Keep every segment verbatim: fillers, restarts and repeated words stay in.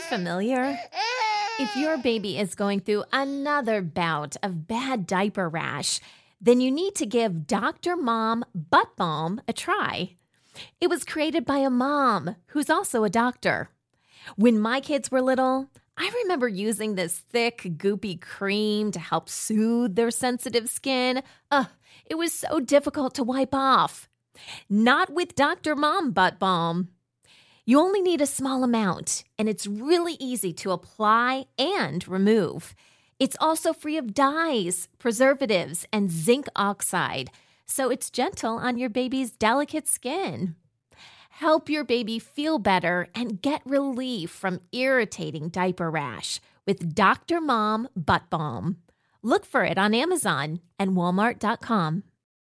familiar? If your baby is going through another bout of bad diaper rash, then you need to give Doctor Mom Butt Balm a try. It was created by a mom who's also a doctor. When my kids were little, I remember using this thick, goopy cream to help soothe their sensitive skin. Ugh, it was so difficult to wipe off. Not with Doctor Mom Butt Balm. You only need a small amount, and it's really easy to apply and remove. It's also free of dyes, preservatives, and zinc oxide, so it's gentle on your baby's delicate skin. Help your baby feel better and get relief from irritating diaper rash with Doctor Mom Butt Balm. Look for it on Amazon and Walmart dot com.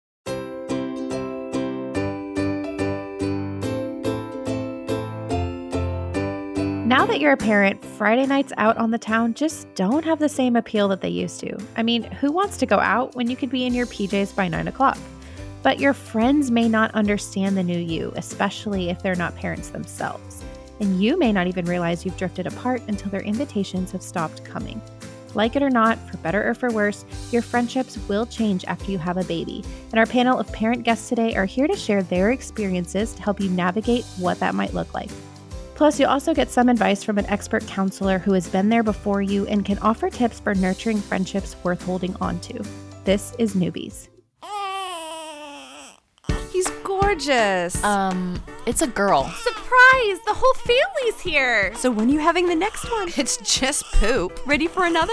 Now that you're a parent, Friday nights out on the town just don't have the same appeal that they used to. I mean, who wants to go out when you could be in your P Js by nine o'clock? But your friends may not understand the new you, especially if they're not parents themselves. And you may not even realize you've drifted apart until their invitations have stopped coming. Like it or not, for better or for worse, your friendships will change after you have a baby. And our panel of parent guests today are here to share their experiences to help you navigate what that might look like. Plus, you'll also get some advice from an expert counselor who has been there before you and can offer tips for nurturing friendships worth holding on to. This is Newbies. He's gorgeous. Um, it's a girl. Surprise! The whole family's here. So when are you having the next one? It's just poop. Ready for another?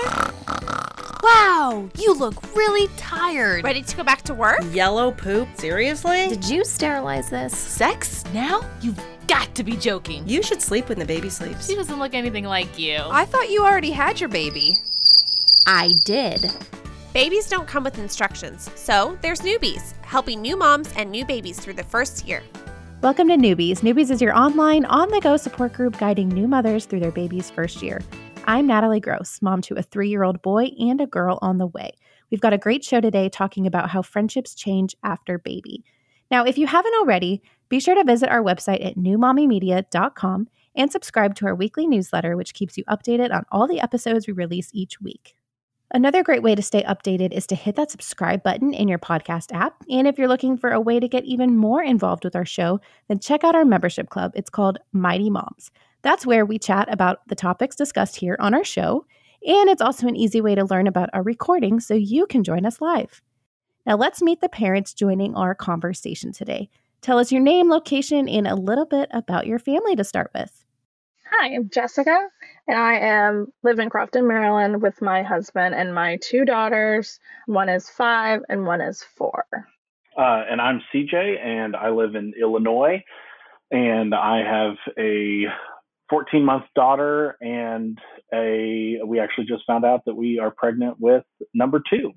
Wow, you look really tired. Ready to go back to work? Yellow poop? Seriously? Did you sterilize this? Sex? Now? You've got to be joking. You should sleep when the baby sleeps. She doesn't look anything like you. I thought you already had your baby. I did. Babies don't come with instructions, so there's Newbies, helping new moms and new babies through the first year. Welcome to Newbies. Newbies is your online, on-the-go support group guiding new mothers through their baby's first year. I'm Natalie Gross, mom to a three-year-old boy and a girl on the way. We've got a great show today talking about how friendships change after baby. Now, if you haven't already, be sure to visit our website at new mommy media dot com and subscribe to our weekly newsletter, which keeps you updated on all the episodes we release each week. Another great way to stay updated is to hit that subscribe button in your podcast app. And if you're looking for a way to get even more involved with our show, then check out our membership club. It's called Mighty Moms. That's where we chat about the topics discussed here on our show. And it's also an easy way to learn about our recording so you can join us live. Now let's meet the parents joining our conversation today. Tell us your name, location, and a little bit about your family to start with. Hi, I'm Jessica, and I am live in Crofton, Maryland with my husband and my two daughters. One is five and one is four. Uh, and I'm C J, and I live in Illinois, and I have a fourteen-month daughter, and a we actually just found out that we are pregnant with number two.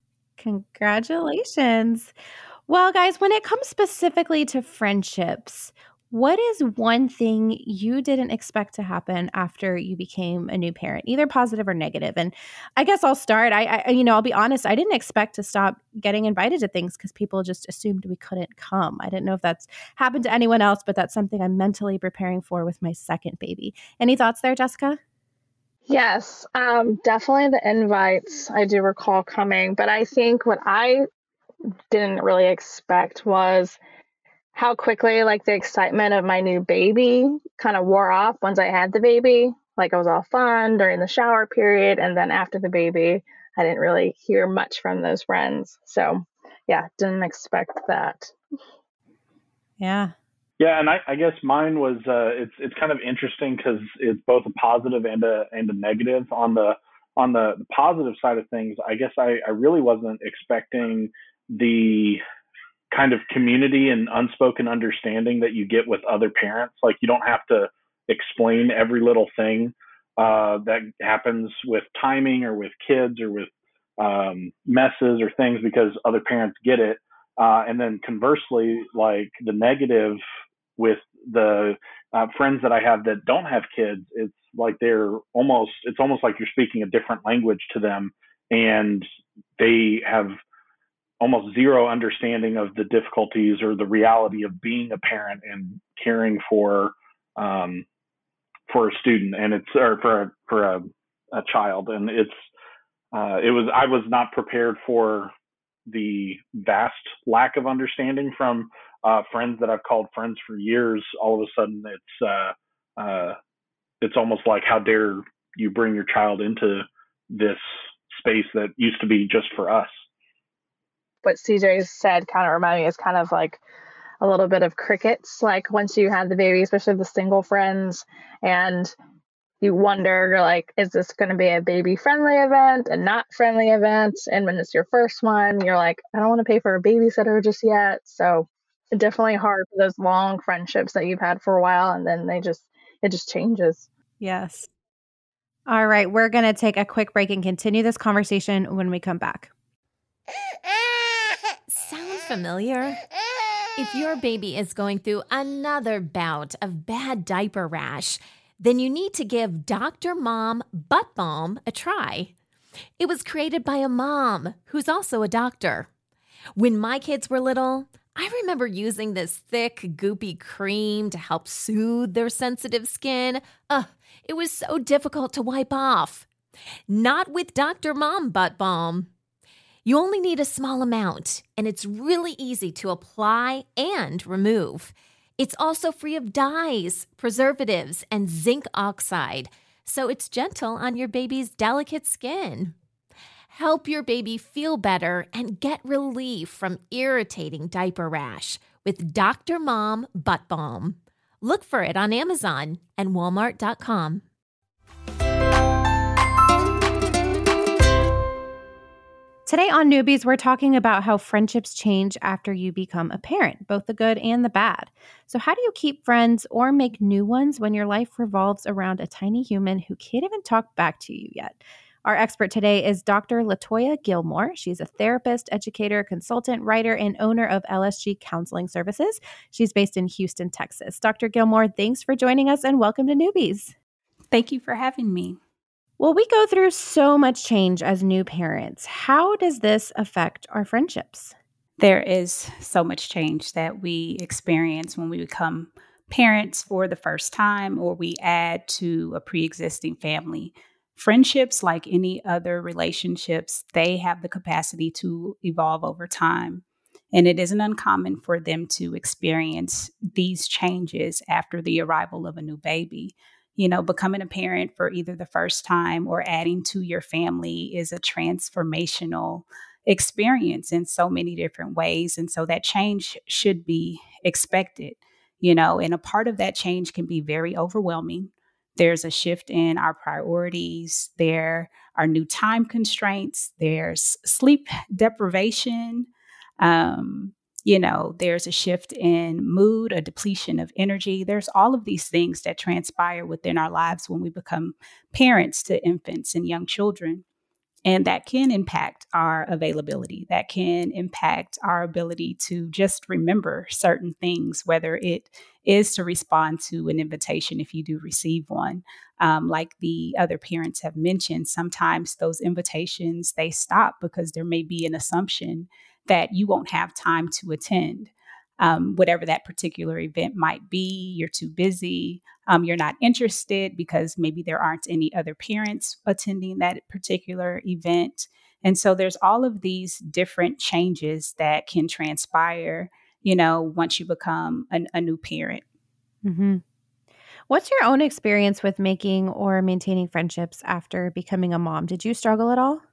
Congratulations. Well, guys, when it comes specifically to friendships, what is one thing you didn't expect to happen after you became a new parent, either positive or negative? And I guess I'll start. I, I you know, I'll be honest. I didn't expect to stop getting invited to things because people just assumed we couldn't come. I didn't know if that's happened to anyone else, but that's something I'm mentally preparing for with my second baby. Any thoughts there, Jessica? Yes, um, definitely the invites I do recall coming, but I think what I didn't really expect was how quickly like the excitement of my new baby kind of wore off once I had the baby. Like it was all fun during the shower period. And then after the baby, I didn't really hear much from those friends. So yeah, didn't expect that. Yeah. Yeah, and I, I guess mine was uh, it's it's kind of interesting because it's both a positive and a and a negative. On the on the positive side of things, I guess I, I really wasn't expecting the kind of community and unspoken understanding that you get with other parents. Like you don't have to explain every little thing uh, that happens with timing or with kids or with um, messes or things because other parents get it. Uh, and then conversely, like the negative with the uh, friends that I have that don't have kids, it's like they're almost, it's almost like you're speaking a different language to them, and they have almost zero understanding of the difficulties or the reality of being a parent and caring for um, for a student, and it's or for a, for a, a child, and it's uh, it was I was not prepared for the vast lack of understanding from uh, friends that I've called friends for years. All of a sudden, it's uh, uh, it's almost like, how dare you bring your child into this space that used to be just for us. What C J said kind of reminded me is kind of like a little bit of crickets. Like once you have the baby, especially the single friends, and you wonder, you're like, is this going to be a baby friendly event and not friendly event? And when it's your first one, you're like, I don't want to pay for a babysitter just yet. So it's definitely hard for those long friendships that you've had for a while, and then they just it just changes. Yes. All right, we're going to take a quick break and continue this conversation when we come back. Sound familiar? If your baby is going through another bout of bad diaper rash, then you need to give Doctor Mom Butt Balm a try. It was created by a mom who's also a doctor. When my kids were little, I remember using this thick, goopy cream to help soothe their sensitive skin. Ugh, it was so difficult to wipe off. Not with Doctor Mom Butt Balm. You only need a small amount, and it's really easy to apply and remove. It's also free of dyes, preservatives, and zinc oxide, so it's gentle on your baby's delicate skin. Help your baby feel better and get relief from irritating diaper rash with Doctor Mom Butt Balm. Look for it on Amazon and Walmart dot com. Today on Newbies, we're talking about how friendships change after you become a parent, both the good and the bad. So how do you keep friends or make new ones when your life revolves around a tiny human who can't even talk back to you yet? Our expert today is Doctor Latoya Gilmore. She's a therapist, educator, consultant, writer, and owner of L S G Counseling Services. She's based in Houston, Texas. Doctor Gilmore, thanks for joining us and welcome to Newbies. Thank you for having me. Well, we go through so much change as new parents. How does this affect our friendships? There is so much change that we experience when we become parents for the first time or we add to a pre-existing family. Friendships, like any other relationships, they have the capacity to evolve over time. And it isn't uncommon for them to experience these changes after the arrival of a new baby. You know, becoming a parent for either the first time or adding to your family is a transformational experience in so many different ways. And so that change should be expected, you know, and a part of that change can be very overwhelming. There's a shift in our priorities. There are new time constraints. There's sleep deprivation. Um, You know, there's a shift in mood, a depletion of energy. There's all of these things that transpire within our lives when we become parents to infants and young children. And that can impact our availability. That can impact our ability to just remember certain things, whether it is to respond to an invitation if you do receive one. Um, like the other parents have mentioned, sometimes those invitations, they stop because there may be an assumption that you won't have time to attend. Um, whatever that particular event might be, you're too busy, um, you're not interested because maybe there aren't any other parents attending that particular event. And so there's all of these different changes that can transpire, you know, once you become an, a new parent. Mm-hmm. What's your own experience with making or maintaining friendships after becoming a mom? Did you struggle at all?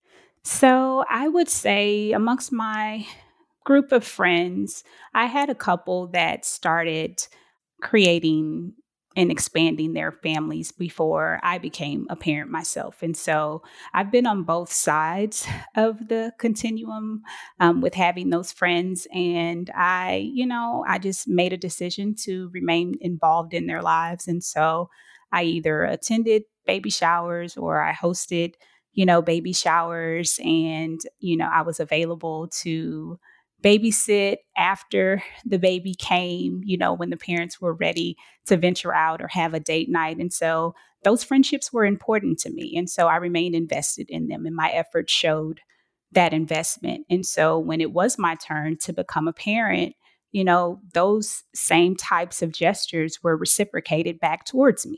So I would say amongst my group of friends, I had a couple that started creating and expanding their families before I became a parent myself. And so I've been on both sides of the continuum um, with having those friends. And I, you know, I just made a decision to remain involved in their lives. And so I either attended baby showers or I hosted you know, baby showers. And, you know, I was available to babysit after the baby came, you know, when the parents were ready to venture out or have a date night. And so those friendships were important to me. And so I remained invested in them and my efforts showed that investment. And so when it was my turn to become a parent, you know, those same types of gestures were reciprocated back towards me.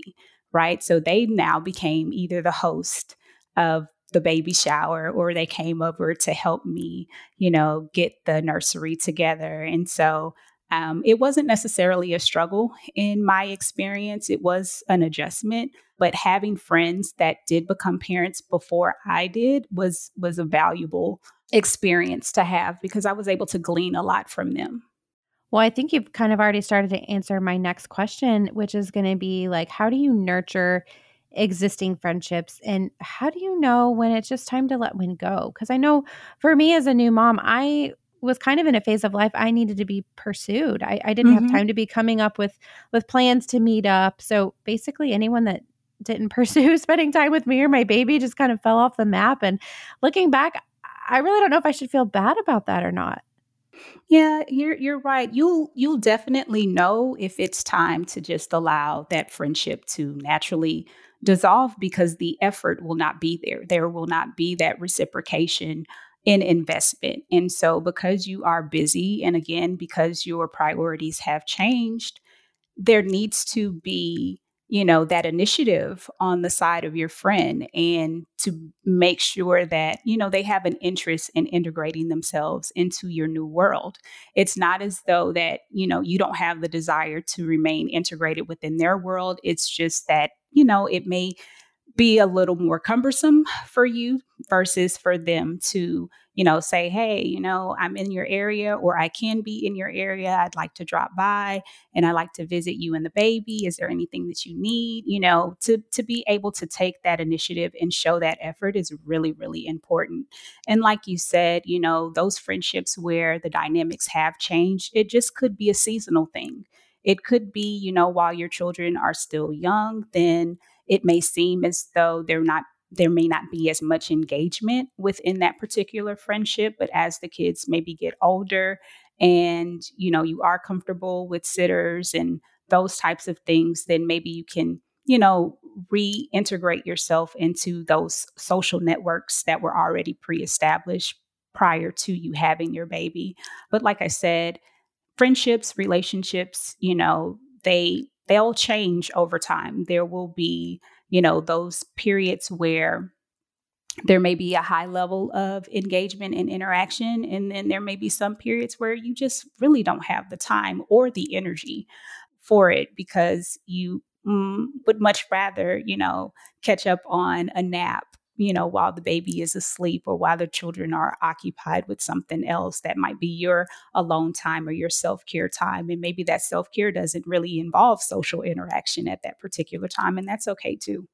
right? So they now became either the host of the baby shower, or they came over to help me, you know, get the nursery together. And so um, it wasn't necessarily a struggle in my experience. It was an adjustment, but having friends that did become parents before I did was, was a valuable experience to have, because I was able to glean a lot from them. Well, I think you've kind of already started to answer my next question, which is going to be like, how do you nurture existing friendships, and how do you know when it's just time to let one go? Because I know for me as a new mom, I was kind of in a phase of life I needed to be pursued. I, I didn't mm-hmm. have time to be coming up with with plans to meet up. So basically anyone that didn't pursue spending time with me or my baby just kind of fell off the map. And looking back, I really don't know if I should feel bad about that or not. Yeah, you're you're right. You'll you'll definitely know if it's time to just allow that friendship to naturally dissolve, because the effort will not be there. There will not be that reciprocation in investment. And so because you are busy, and again, because your priorities have changed, there needs to be, you know, that initiative on the side of your friend, and to make sure that, you know, they have an interest in integrating themselves into your new world. It's not as though that, you know, you don't have the desire to remain integrated within their world. It's just that, you know, it may be a little more cumbersome for you versus for them to, you know, say, hey, you know, I'm in your area, or I can be in your area. I'd like to drop by and I'd like to visit you and the baby. Is there anything that you need? You know, to, to be able to take that initiative and show that effort is really, really important. And like you said, you know, those friendships where the dynamics have changed, it just could be a seasonal thing. It could be, you know, while your children are still young, then it may seem as though they're not, there may not be as much engagement within that particular friendship. But as the kids maybe get older and, you know, you are comfortable with sitters and those types of things, then maybe you can, you know, reintegrate yourself into those social networks that were already pre-established prior to you having your baby. But like I said, friendships, relationships, you know, they they'll change over time. There will be, you know, those periods where there may be a high level of engagement and interaction. And then there may be some periods where you just really don't have the time or the energy for it, because you mm, would much rather, you know, catch up on a nap, you know, while the baby is asleep, or while the children are occupied with something else that might be your alone time or your self-care time. And maybe that self-care doesn't really involve social interaction at that particular time. And that's okay too.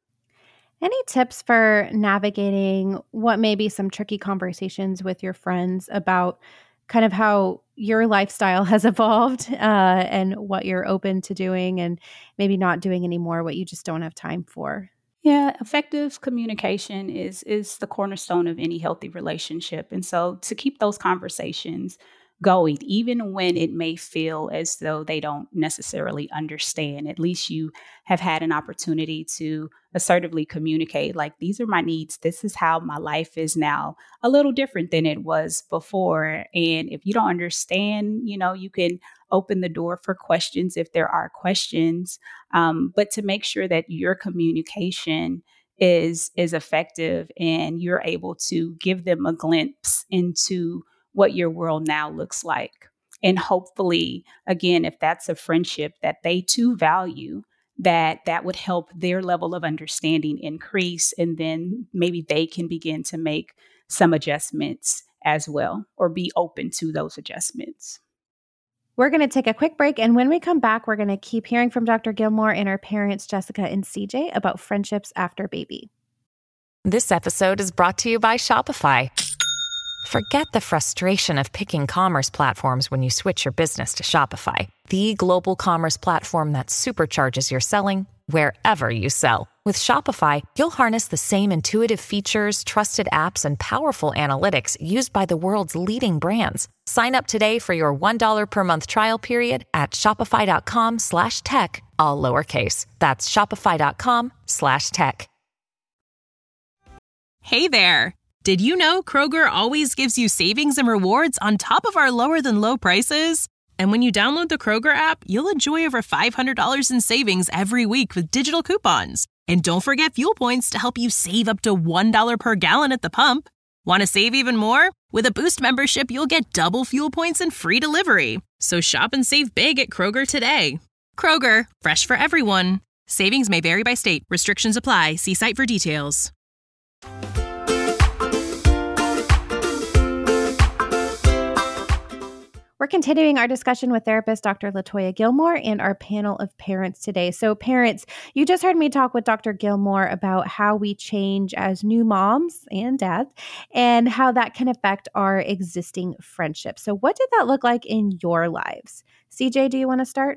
Any tips for navigating what may be some tricky conversations with your friends about kind of how your lifestyle has evolved uh, and what you're open to doing and maybe not doing anymore, what you just don't have time for? Yeah, effective communication is is the cornerstone of any healthy relationship. And so to keep those conversations going, even when it may feel as though they don't necessarily understand, at least you have had an opportunity to assertively communicate, like, these are my needs. This is how my life is now a little different than it was before. And if you don't understand, you know, you can open the door for questions if there are questions, um, but to make sure that your communication is is effective and you're able to give them a glimpse into what your world now looks like. And hopefully, again, if that's a friendship that they too value, that that would help their level of understanding increase. And then maybe they can begin to make some adjustments as well, or be open to those adjustments. We're going to take a quick break. And when we come back, we're going to keep hearing from Doctor Gilmore and our parents, Jessica and C J, about friendships after baby. This episode is brought to you by Shopify. Forget the frustration of picking commerce platforms when you switch your business to Shopify, the global commerce platform that supercharges your selling wherever you sell. With Shopify, you'll harness the same intuitive features, trusted apps, and powerful analytics used by the world's leading brands. Sign up today for your one dollar per month trial period at shopify.com slash tech, all lowercase. That's shopify.com slash tech. Hey there. Did you know Kroger always gives you savings and rewards on top of our lower than low prices? And when you download the Kroger app, you'll enjoy over five hundred dollars in savings every week with digital coupons. And don't forget fuel points to help you save up to one dollar per gallon at the pump. Want to save even more? With a Boost membership, you'll get double fuel points and free delivery. So shop and save big at Kroger today. Kroger, fresh for everyone. Savings may vary by state. Restrictions apply. See site for details. We're continuing our discussion with therapist Doctor Latoya Gilmore and our panel of parents today. So parents, you just heard me talk with Doctor Gilmore about how we change as new moms and dads and how that can affect our existing friendships. So what did that look like in your lives? C J, do you want to start?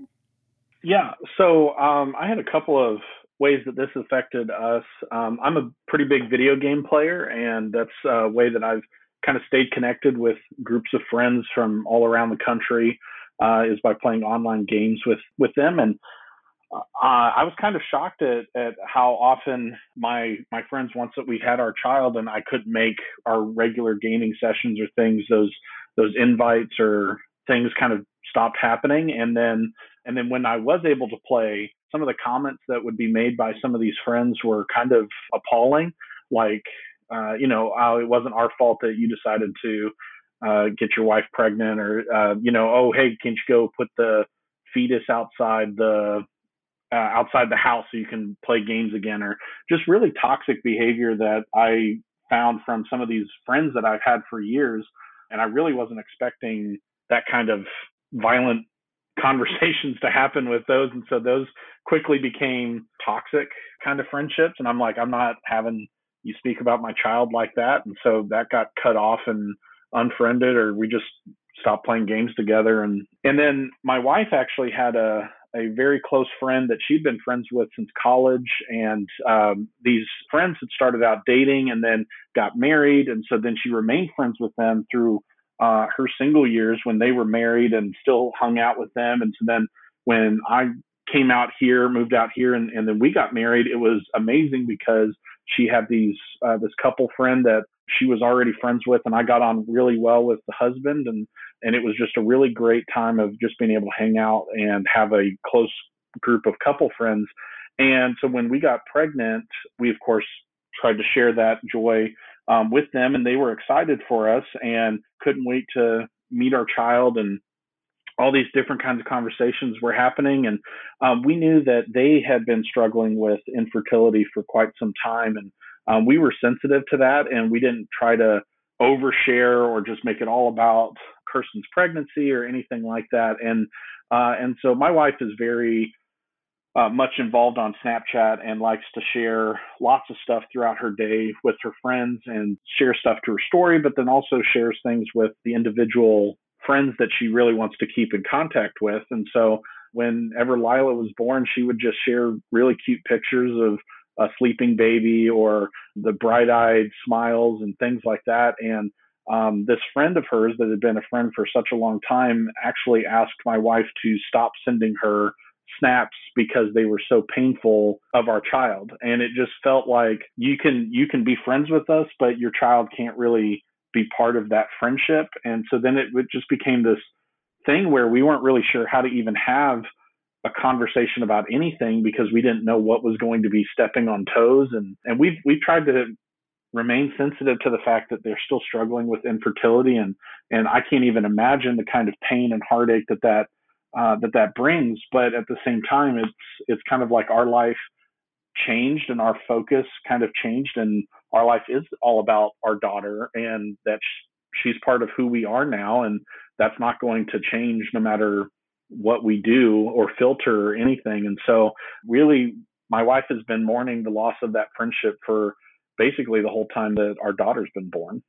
Yeah, so um, I had a couple of ways that this affected us. Um, I'm a pretty big video game player, and that's a way that I've kind of stayed connected with groups of friends from all around the country uh, is by playing online games with, with them. And uh, I was kind of shocked at, at how often my my friends, once that we had our child and I couldn't make our regular gaming sessions or things, those those invites or things kind of stopped happening. And then and then when I was able to play, some of the comments that would be made by some of these friends were kind of appalling, like, Uh, you know, oh, it wasn't our fault that you decided to uh, get your wife pregnant, or, uh, you know, oh, hey, can't you go put the fetus outside the uh, outside the house so you can play games again, or just really toxic behavior that I found from some of these friends that I've had for years. And I really wasn't expecting that kind of violent conversations to happen with those. And so those quickly became toxic kind of friendships. And I'm like, I'm not having you speak about my child like that. And so that got cut off and unfriended, or we just stopped playing games together. And, and then my wife actually had a, a very close friend that she'd been friends with since college. And um, these friends had started out dating and then got married. And so then she remained friends with them through uh, her single years when they were married, and still hung out with them. And so then when I came out here, moved out here, and, and then we got married, it was amazing because she had these uh, this couple friend that she was already friends with, and I got on really well with the husband, and and it was just a really great time of just being able to hang out and have a close group of couple friends. And so when we got pregnant, we of course tried to share that joy um, with them, and they were excited for us and couldn't wait to meet our child. And all these different kinds of conversations were happening. And um, we knew that they had been struggling with infertility for quite some time. And um, we were sensitive to that, and we didn't try to overshare or just make it all about Kirsten's pregnancy or anything like that. And uh, and so my wife is very uh, much involved on Snapchat and likes to share lots of stuff throughout her day with her friends, and share stuff to her story, but then also shares things with the individual friends that she really wants to keep in contact with. And so whenever Lila was born, she would just share really cute pictures of a sleeping baby or the bright-eyed smiles and things like that. And um, this friend of hers that had been a friend for such a long time actually asked my wife to stop sending her snaps because they were so painful of our child. And it just felt like you can you can be friends with us, but your child can't really be part of that friendship. And so then it just became this thing where we weren't really sure how to even have a conversation about anything, because we didn't know what was going to be stepping on toes. And, and we've, we've tried to remain sensitive to the fact that they're still struggling with infertility. And, and I can't even imagine the kind of pain and heartache that that, uh, that that brings. But at the same time, it's, it's kind of like our life changed and our focus kind of changed, and our life is all about our daughter, and that she's part of who we are now. And that's not going to change no matter what we do or filter or anything. And so really my wife has been mourning the loss of that friendship for basically the whole time that our daughter's been born.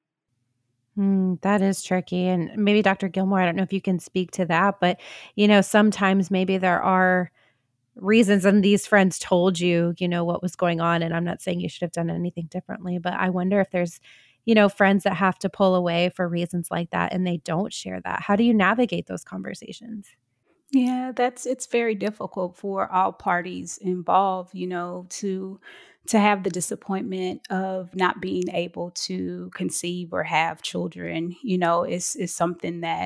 Mm, that is tricky. And maybe Doctor Gilmore, I don't know if you can speak to that, but you know, sometimes maybe there are reasons, and these friends told you, you know, what was going on. And I'm not saying you should have done anything differently, but I wonder if there's, you know, friends that have to pull away for reasons like that and they don't share that. How do you navigate those conversations? Yeah, that's it's very difficult for all parties involved, you know, to to have the disappointment of not being able to conceive or have children. You know, is is something that,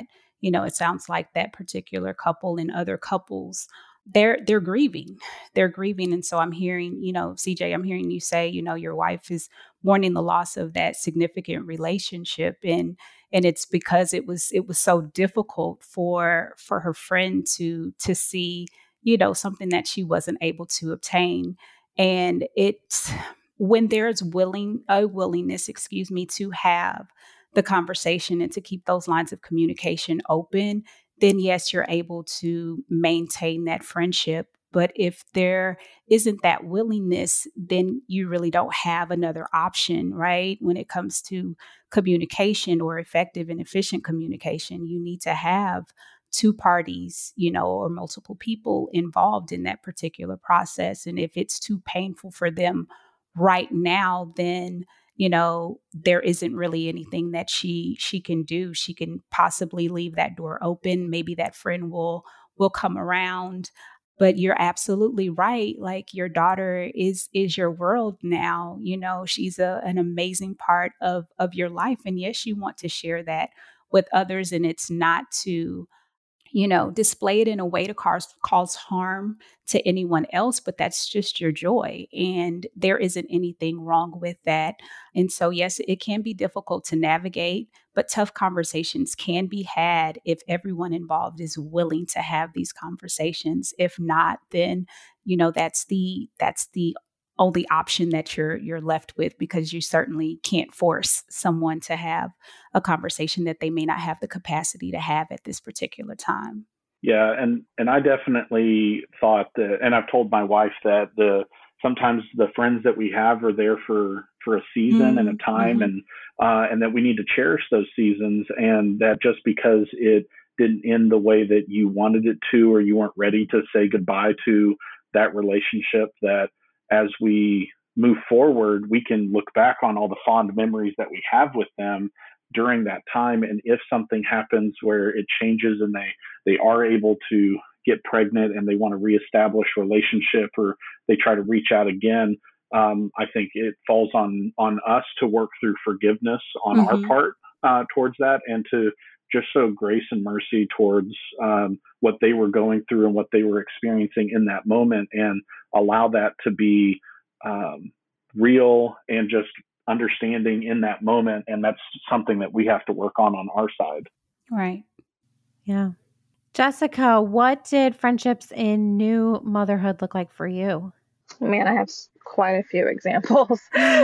you know, it sounds like that particular couple and other couples, they're they're grieving. They're grieving. And so I'm hearing, you know, C J, I'm hearing you say, you know, your wife is mourning the loss of that significant relationship. And and it's because it was it was so difficult for for her friend to to see, you know, something that she wasn't able to obtain. And it's when there's willing a willingness, excuse me, to have the conversation and to keep those lines of communication open, then yes, you're able to maintain that friendship. But if there isn't that willingness, then you really don't have another option, right? When it comes to communication or effective and efficient communication, you need to have two parties, you know, or multiple people involved in that particular process. And if it's too painful for them right now, then you know, there isn't really anything that she she can do. She can possibly leave that door open. Maybe that friend will will come around. But you're absolutely right. Like your daughter is is your world now. You know, she's a, an amazing part of of your life. And yes, you want to share that with others. And it's not to, you know, display it in a way to cause, cause harm to anyone else, but that's just your joy. And there isn't anything wrong with that. And so, yes, it can be difficult to navigate, but tough conversations can be had if everyone involved is willing to have these conversations. If not, then, you know, that's the, that's the only option that you're you're left with, because you certainly can't force someone to have a conversation that they may not have the capacity to have at this particular time. Yeah, and and I definitely thought that, and I've told my wife that the sometimes the friends that we have are there for for a season mm-hmm. and a time, mm-hmm. and uh, and that we need to cherish those seasons, and that just because it didn't end the way that you wanted it to, or you weren't ready to say goodbye to that relationship, that as we move forward, we can look back on all the fond memories that we have with them during that time. And if something happens where it changes and they, they are able to get pregnant and they want to reestablish relationship, or they try to reach out again, um, I think it falls on, on us to work through forgiveness on mm-hmm. our part uh, towards that, and to just show grace and mercy towards um, what they were going through and what they were experiencing in that moment, and allow that to be um, real and just understanding in that moment. And that's something that we have to work on on our side. Right. Yeah. Jessica, what did friendships in new motherhood look like for you? Man, I have quite a few examples,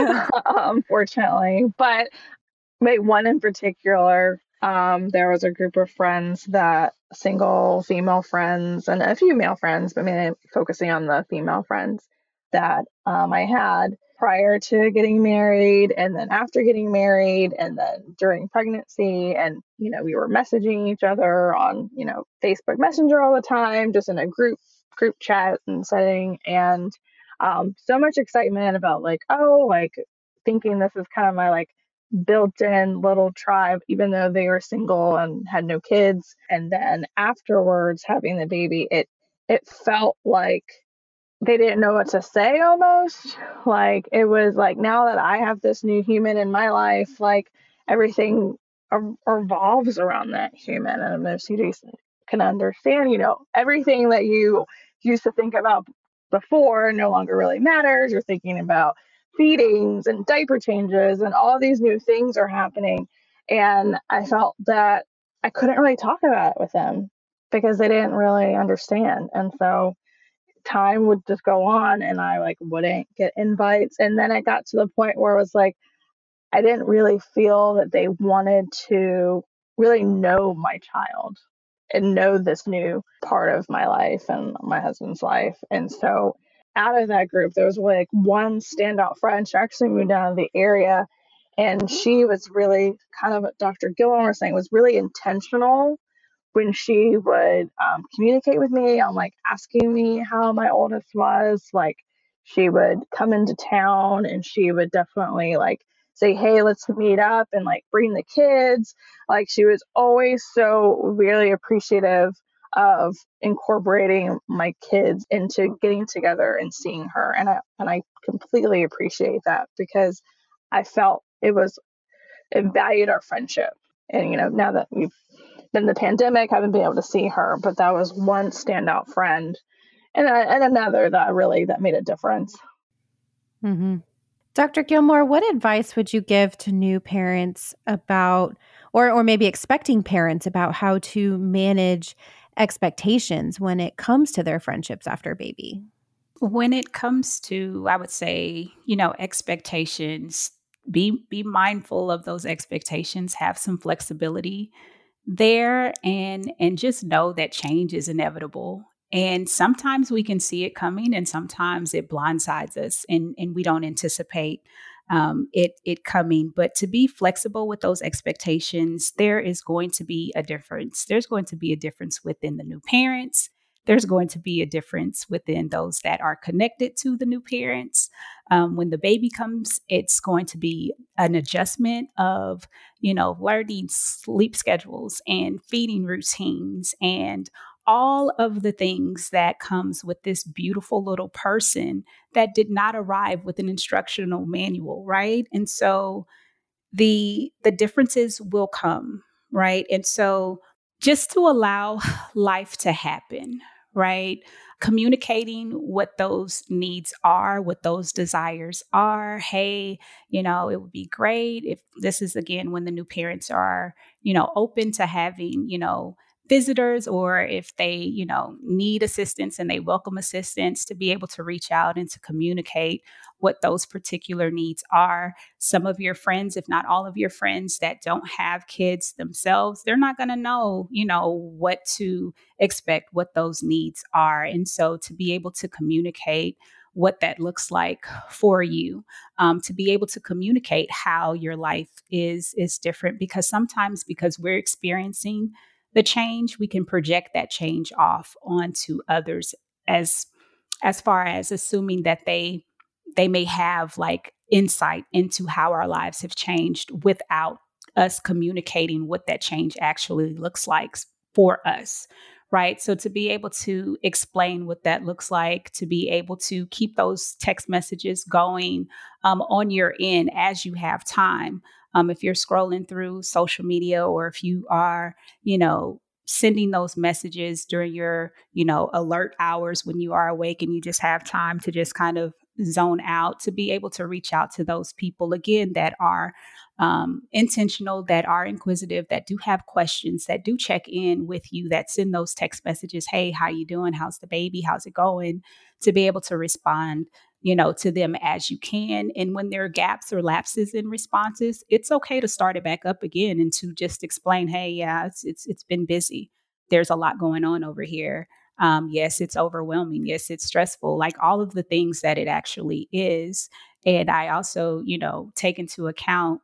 unfortunately, but maybe one in particular. Um, there was a group of friends, that single female friends and a few male friends, but mainly focusing on the female friends that um, I had prior to getting married, and then after getting married, and then during pregnancy. And, you know, we were messaging each other on, you know, Facebook Messenger all the time, just in a group group chat and setting. And um, so much excitement about like, oh, like thinking this is kind of my like built-in little tribe, even though they were single and had no kids. And then afterwards, having the baby, it it felt like they didn't know what to say almost. Like it was like, now that I have this new human in my life, like everything er- revolves around that human. And most C Ds can understand, you know, everything that you used to think about before no longer really matters. You're thinking about feedings and diaper changes, and all these new things are happening. And I felt that I couldn't really talk about it with them because they didn't really understand. And so time would just go on and I like wouldn't get invites. And then it got to the point where it was like, I didn't really feel that they wanted to really know my child and know this new part of my life and my husband's life. And so out of that group, there was like one standout friend. She actually moved down to the area, and she was really kind of what Doctor Gillen was saying, was really intentional when she would um, communicate with me on like asking me how my oldest was. Like she would come into town and she would definitely like say, hey, let's meet up, and like bring the kids. Like she was always so really appreciative of incorporating my kids into getting together and seeing her. And I, and I completely appreciate that, because I felt it was, it valued our friendship. And, you know, now that we've been the pandemic, I haven't been able to see her, but that was one standout friend. And, uh, and another that really, that made a difference. Mm-hmm. Doctor Gilmore, what advice would you give to new parents about, or or maybe expecting parents about how to manage expectations when it comes to their friendships after a baby? When it comes to, I would say, you know, expectations, be be mindful of those expectations, have some flexibility there, and and just know that change is inevitable. And sometimes we can see it coming, and sometimes it blindsides us, and, and we don't anticipate um, it it coming. But to be flexible with those expectations, there is going to be a difference. There's going to be a difference within the new parents. There's going to be a difference within those that are connected to the new parents. Um, when the baby comes, it's going to be an adjustment of, you know, learning sleep schedules and feeding routines and all of the things that comes with this beautiful little person that did not arrive with an instructional manual, right? And so the the differences will come, right? And so just to allow life to happen, right? Communicating what those needs are, what those desires are. Hey, you know, it would be great if this is, again, when the new parents are, you know, open to having, you know, visitors, or if they, you know, need assistance and they welcome assistance, to be able to reach out and to communicate what those particular needs are. Some of your friends, if not all of your friends that don't have kids themselves, they're not going to know, you know, what to expect, what those needs are. And so to be able to communicate what that looks like for you, um, to be able to communicate how your life is, is different, because sometimes because we're experiencing the change, we can project that change off onto others as as far as assuming that they they may have like insight into how our lives have changed without us communicating what that change actually looks like for us, right? So to be able to explain what that looks like, to be able to keep those text messages going um, on your end as you have time. Um, if you're scrolling through social media, or if you are, you know, sending those messages during your, you know, alert hours when you are awake and you just have time to just kind of zone out, to be able to reach out to those people, again, that are um, intentional, that are inquisitive, that do have questions, that do check in with you, that send those text messages. Hey, how you doing? How's the baby? How's it going? To be able to respond, you know, to them as you can. And when there are gaps or lapses in responses, it's okay to start it back up again and to just explain, hey, yeah, it's it's it's been busy. There's a lot going on over here. Um, yes, it's overwhelming. Yes, it's stressful, like all of the things that it actually is. And I also, you know, take into account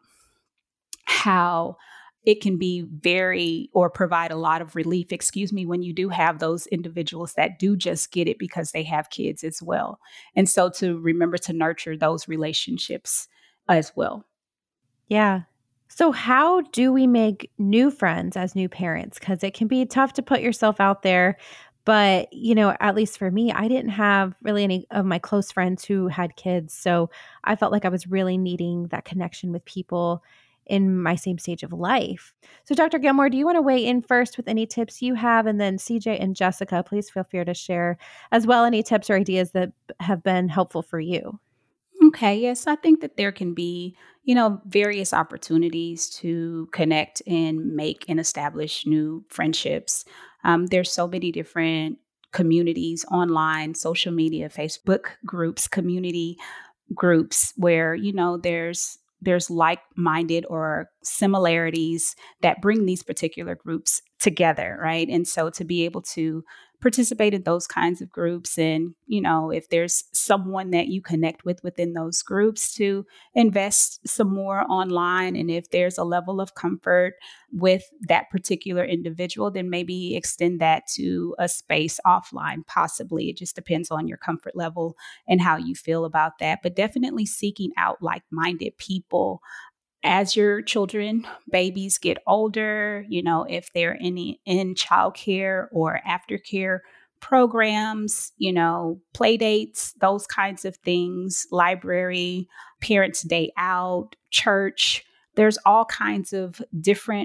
how it can be very, or provide a lot of relief, excuse me, when you do have those individuals that do just get it because they have kids as well. And so to remember to nurture those relationships as well. Yeah. So how do we make new friends as new parents? Because it can be tough to put yourself out there. But, you know, at least for me, I didn't have really any of my close friends who had kids. So I felt like I was really needing that connection with people in my same stage of life. So Doctor Gilmore, do you want to weigh in first with any tips you have? And then C J and Jessica, please feel free to share as well any tips or ideas that have been helpful for you. Okay, yes, I think that there can be, you know, various opportunities to connect and make and establish new friendships. Um, there's so many different communities online, social media, Facebook groups, community groups where, you know, there's there's like-minded or similarities that bring these particular groups together, right? And so to be able to participate in those kinds of groups, and, you know, if there's someone that you connect with within those groups, to invest some more online. And if there's a level of comfort with that particular individual, then maybe extend that to a space offline, possibly. It just depends on your comfort level and how you feel about that. But definitely seeking out like-minded people as your children, babies get older, you know, if they're any in childcare or aftercare programs, you know, play dates, those kinds of things, library, parents' day out, church, there's all kinds of different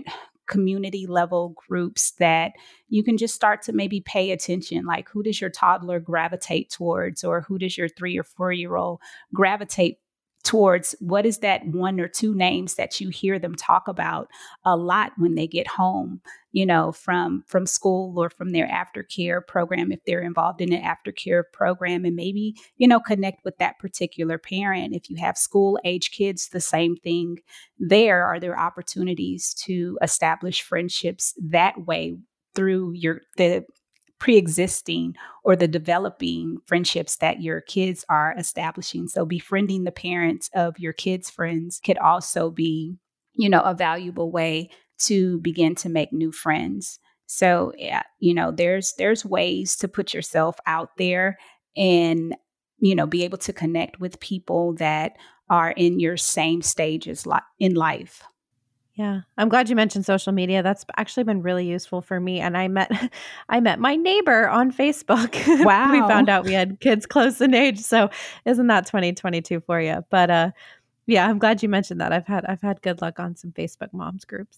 community level groups that you can just start to maybe pay attention. Like, who does your toddler gravitate towards, or who does your three or four year old gravitate towards? What is that one or two names that you hear them talk about a lot when they get home, you know, from, from school or from their aftercare program, if they're involved in an aftercare program, and maybe, you know, connect with that particular parent. If you have school age kids, the same thing there. Are there opportunities to establish friendships that way through your, the pre-existing or the developing friendships that your kids are establishing? So befriending the parents of your kids' friends could also be, you know, a valuable way to begin to make new friends. So, yeah, you know, there's there's ways to put yourself out there and, you know, be able to connect with people that are in your same stages li- in life. Yeah. I'm glad you mentioned social media. That's actually been really useful for me. And I met I met my neighbor on Facebook. Wow. We found out we had kids close in age. So isn't that twenty twenty-two for you? But uh yeah, I'm glad you mentioned that. I've had I've had good luck on some Facebook moms groups.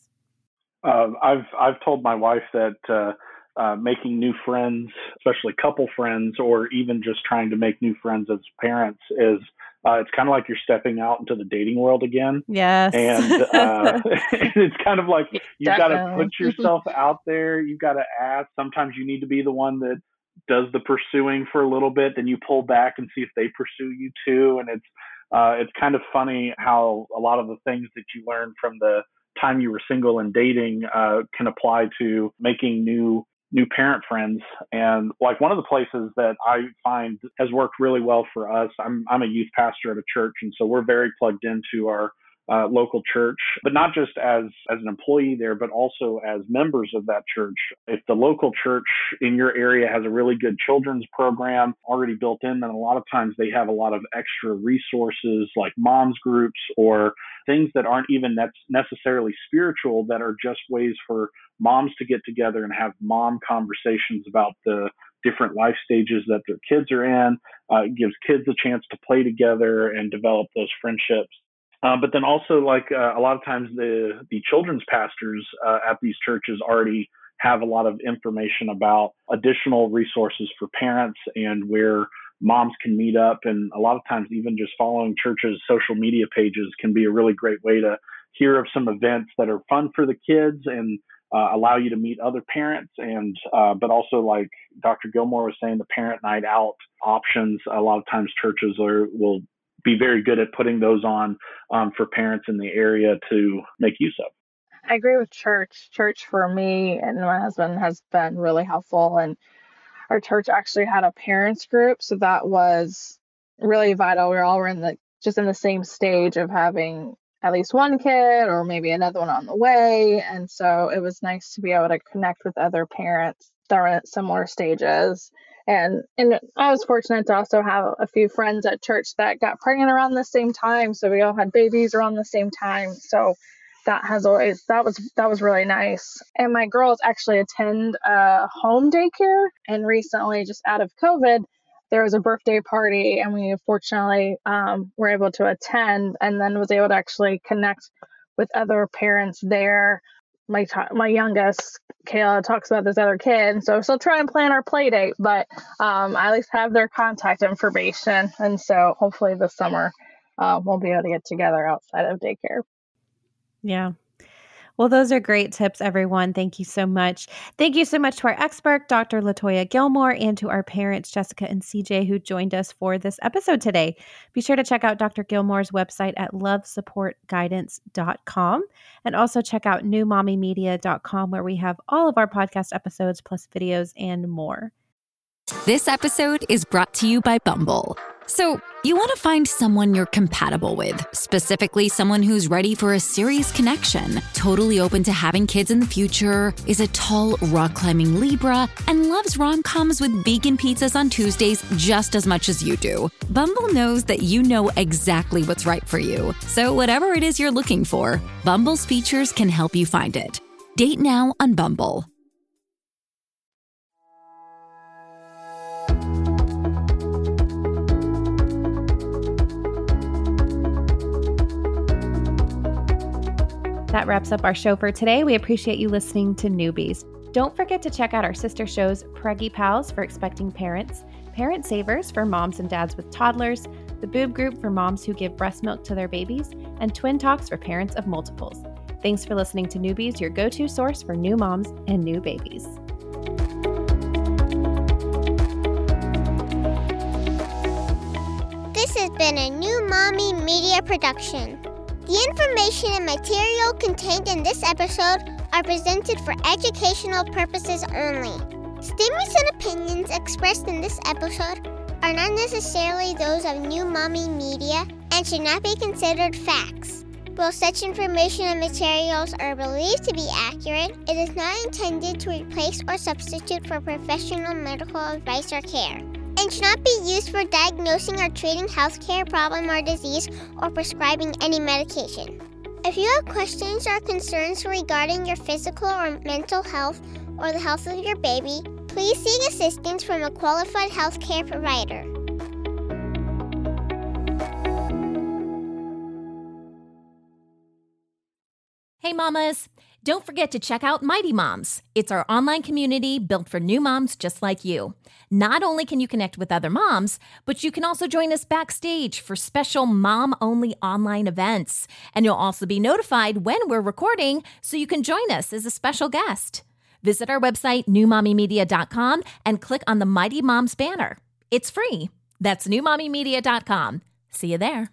Uh, I've I've told my wife that uh, uh, making new friends, especially couple friends, or even just trying to make new friends as parents, is Uh, it's kind of like you're stepping out into the dating world again. Yes. And uh, it's kind of like you've got to put yourself out there. You've got to ask. Sometimes you need to be the one that does the pursuing for a little bit. Then you pull back and see if they pursue you too. And it's uh, it's kind of funny how a lot of the things that you learn from the time you were single and dating uh, can apply to making new new parent friends. And like one of the places that I find has worked really well for us, I'm I'm a youth pastor at a church, and so we're very plugged into our uh, local church, but not just as as an employee there, but also as members of that church. If the local church in your area has a really good children's program already built in, then a lot of times they have a lot of extra resources like moms groups or things that aren't even necessarily spiritual, that are just ways for moms to get together and have mom conversations about the different life stages that their kids are in. Uh, it gives kids a chance to play together and develop those friendships. Uh, but then also, like uh, a lot of times the, the children's pastors uh, at these churches already have a lot of information about additional resources for parents and where moms can meet up. And a lot of times even just following churches' social media pages can be a really great way to hear of some events that are fun for the kids and uh, allow you to meet other parents. And uh, but also, like Doctor Gilmore was saying, the parent night out options, a lot of times churches are, will be very good at putting those on um, for parents in the area to make use of. I agree with church. Church for me and my husband has been really helpful. And our church actually had a parents group. So that was really vital. We all were in the, just in the same stage of having at least one kid or maybe another one on the way. And so it was nice to be able to connect with other parents that are at similar stages. And and I was fortunate to also have a few friends at church that got pregnant around the same time. So we all had babies around the same time. So that has always, that was, that was really nice. And my girls actually attend a home daycare. And recently, just out of COVID, there was a birthday party and we fortunately um, were able to attend, and then was able to actually connect with other parents there. My t- my youngest, Kayla, talks about this other kid, so we'll still try and plan our play date, but um, I at least have their contact information, and so hopefully this summer uh, we'll be able to get together outside of daycare. Yeah. Well, those are great tips, everyone. Thank you so much. Thank you so much to our expert, Doctor Latoya Gilmore, and to our parents, Jessica and C J, who joined us for this episode today. Be sure to check out Doctor Gilmore's website at love support guidance dot com, and also check out new mommy media dot com, where we have all of our podcast episodes plus videos and more. This episode is brought to you by Bumble. So, you want to find someone you're compatible with, specifically someone who's ready for a serious connection, totally open to having kids in the future, is a tall, rock-climbing Libra, and loves rom-coms with vegan pizzas on Tuesdays just as much as you do. Bumble knows that you know exactly what's right for you. So whatever it is you're looking for, Bumble's features can help you find it. Date now on Bumble. That wraps up our show for today. We appreciate you listening to Newbies. Don't forget to check out our sister shows, Preggy Pals for expecting parents, Parent Savers for moms and dads with toddlers, the Boob Group for moms who give breast milk to their babies, and Twin Talks for parents of multiples. Thanks for listening to Newbies, your go-to source for new moms and new babies. This has been a New Mommy Media production. The information and material contained in this episode are presented for educational purposes only. Statements and opinions expressed in this episode are not necessarily those of New Mommy Media and should not be considered facts. While such information and materials are believed to be accurate, it is not intended to replace or substitute for professional medical advice or care, and should not be used for diagnosing or treating healthcare problem or disease or prescribing any medication. If you have questions or concerns regarding your physical or mental health or the health of your baby, please seek assistance from a qualified healthcare provider. Hey mamas, don't forget to check out Mighty Moms. It's our online community built for new moms just like you. Not only can you connect with other moms, but you can also join us backstage for special mom-only online events. And you'll also be notified when we're recording so you can join us as a special guest. Visit our website, new mommy media dot com, and click on the Mighty Moms banner. It's free. That's new mommy media dot com. See you there.